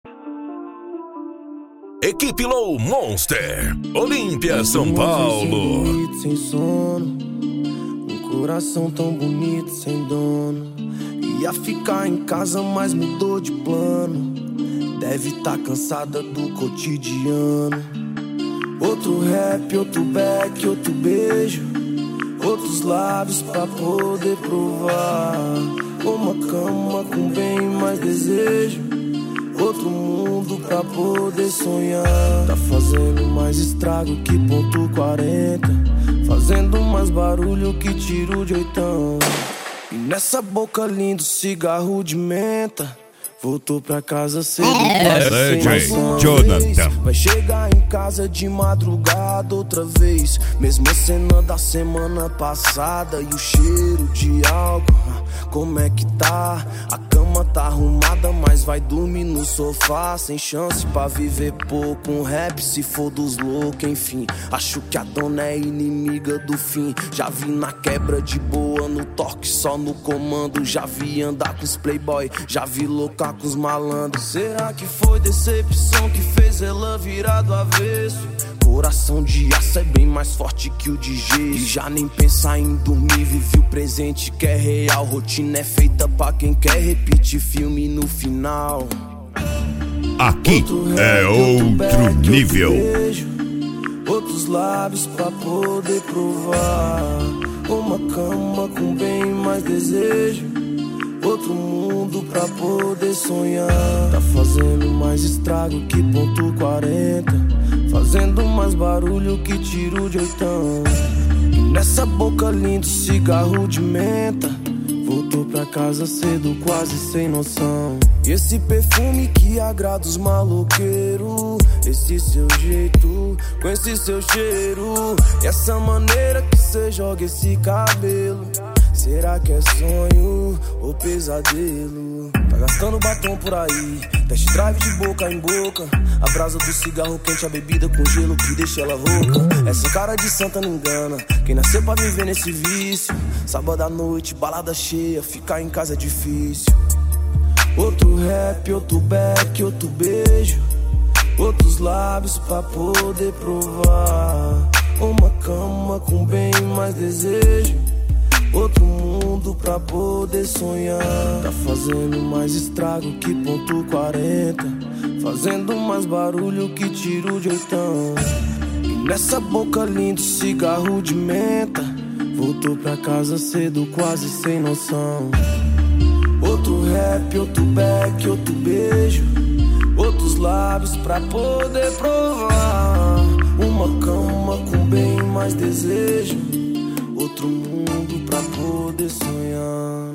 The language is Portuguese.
Equipe Low Monster, Olímpia, São Paulo. Sem sono, um coração tão bonito sem dono. Ia ficar em casa, mas mudou de plano. Deve tá cansada do cotidiano. Outro rap, outro back, outro beijo, outros lábios pra poder provar. Uma cama com bem mais desejo, outro mundo pra poder sonhar. Tá fazendo mais estrago que ponto 40, fazendo mais barulho que tiro de oitão. E nessa boca linda, cigarro de menta. Voltou pra casa cedo, Jonathan. Vai chegar em casa de madrugada outra vez. Mesma cena da semana passada. E o cheiro de álcool, como é que tá? A cama tá arrumada, mas vai dormir no sofá. Sem chance pra viver pouco. Um rap se for dos loucos, enfim. Acho que a dona é inimiga do fim. Já vi na quebra de boa, no toque só no comando. Já vi andar com os playboy, já vi louca com os malandros. Será que foi decepção que fez ela virar do avesso? Coração de aço é bem mais forte que o de gesso. E já nem pensar em dormir, vive o presente que é real. Rotina é feita pra quem quer repetir filme no final. Aqui é outro nível. Beijo, outros lábios pra poder provar. Uma cama com bem mais desejo, outro mundo pra poder sonhar. Tá fazendo mais estrago que ponto 40, fazendo mais barulho que tiro de oitão. E nessa boca linda, cigarro de menta. Voltou pra casa cedo, quase sem noção. E esse perfume que agrada os maloqueiros, esse seu jeito, com esse seu cheiro, e essa maneira que cê joga esse cabelo. Será que é sonho ou pesadelo? Tá gastando batom por aí, test drive de boca em boca. A brasa do cigarro quente, a bebida com gelo que deixa ela rouca. Essa cara de santa não engana quem nasceu pra viver nesse vício. Sábado à noite, balada cheia, ficar em casa é difícil. Outro rap, outro back, outro beijo, outros lábios pra poder provar. Uma cama com bem mais desejo, outro mundo pra poder sonhar. Tá fazendo mais estrago que ponto 40, fazendo mais barulho que tiro de oitão. E nessa boca linda, cigarro de menta. Voltou pra casa cedo, quase sem noção. Outro rap, outro back, outro beijo, outros lábios pra poder provar. Uma cama com bem mais desejo, outro mundo pra poder sonhar.